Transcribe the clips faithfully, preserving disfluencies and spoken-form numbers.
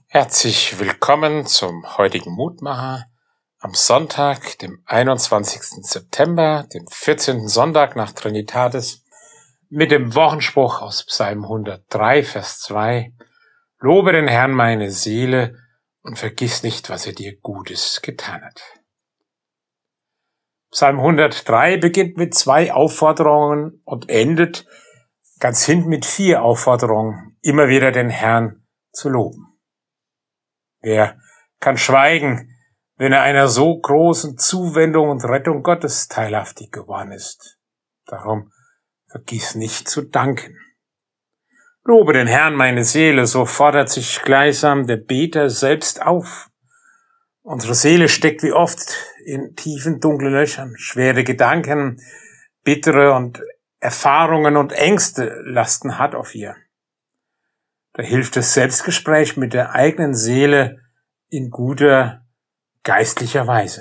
Herzlich willkommen zum heutigen Mutmacher am Sonntag, dem einundzwanzigsten September, dem vierzehnten Sonntag nach Trinitatis, mit dem Wochenspruch aus Psalm hundertdrei, Vers zwei. Lobe den Herrn meine Seele und vergiss nicht, was er dir Gutes getan hat. Psalm hundertdrei beginnt mit zwei Aufforderungen und endet ganz hinten mit vier Aufforderungen, immer wieder den Herrn zu loben. Wer kann schweigen, wenn er einer so großen Zuwendung und Rettung Gottes teilhaftig geworden ist? Darum vergiss nicht zu danken. Lobe den Herrn meine Seele, so fordert sich gleichsam der Beter selbst auf. Unsere Seele steckt wie oft in tiefen, dunklen Löchern. Schwere Gedanken, bittere und Erfahrungen und Ängste lasten hart auf ihr. Da hilft das Selbstgespräch mit der eigenen Seele in guter geistlicher Weise.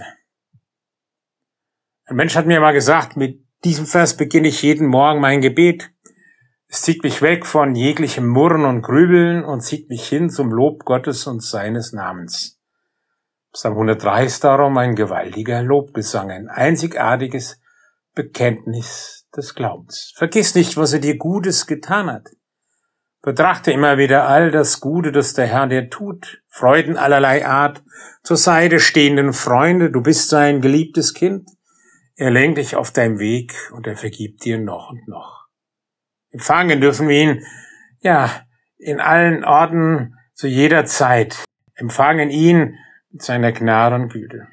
Ein Mensch hat mir mal gesagt, mit diesem Vers beginne ich jeden Morgen mein Gebet. Es zieht mich weg von jeglichem Murren und Grübeln und zieht mich hin zum Lob Gottes und seines Namens. Psalm hundertdrei ist darum ein gewaltiger Lobgesang, ein einzigartiges Bekenntnis des Glaubens. Vergiss nicht, was er dir Gutes getan hat. Betrachte immer wieder all das Gute, das der Herr dir tut, Freuden allerlei Art, zur Seite stehenden Freunde, du bist sein geliebtes Kind. Er lenkt dich auf deinem Weg und er vergibt dir noch und noch. Empfangen dürfen wir ihn, ja, in allen Orten, zu jeder Zeit. Empfangen ihn mit seiner Gnade und Güte.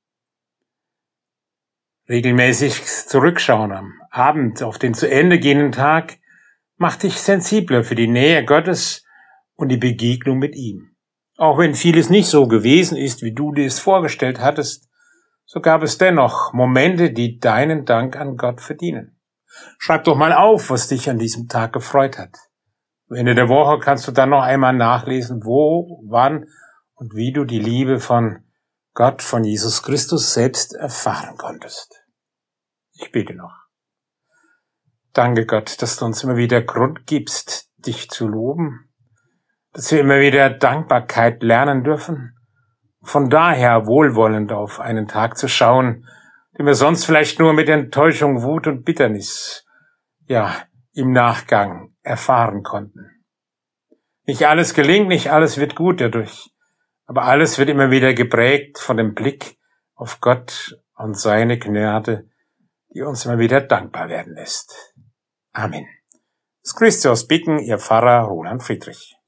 Regelmäßig zurückschauen am Abend auf den zu Ende gehenden Tag macht dich sensibler für die Nähe Gottes und die Begegnung mit ihm. Auch wenn vieles nicht so gewesen ist, wie du dir es vorgestellt hattest, so gab es dennoch Momente, die deinen Dank an Gott verdienen. Schreib doch mal auf, was dich an diesem Tag gefreut hat. Am Ende der Woche kannst du dann noch einmal nachlesen, wo, wann und wie du die Liebe von Gott, von Jesus Christus selbst erfahren konntest. Ich bete noch. Danke Gott, dass du uns immer wieder Grund gibst, dich zu loben, dass wir immer wieder Dankbarkeit lernen dürfen, von daher wohlwollend auf einen Tag zu schauen, den wir sonst vielleicht nur mit Enttäuschung, Wut und Bitternis, ja, im Nachgang erfahren konnten. Nicht alles gelingt, nicht alles wird gut dadurch, aber alles wird immer wieder geprägt von dem Blick auf Gott und seine Gnade, die uns immer wieder dankbar werden lässt. Amen. Es grüßt Sie aus Bicken, Ihr Pfarrer Roland Friedrich.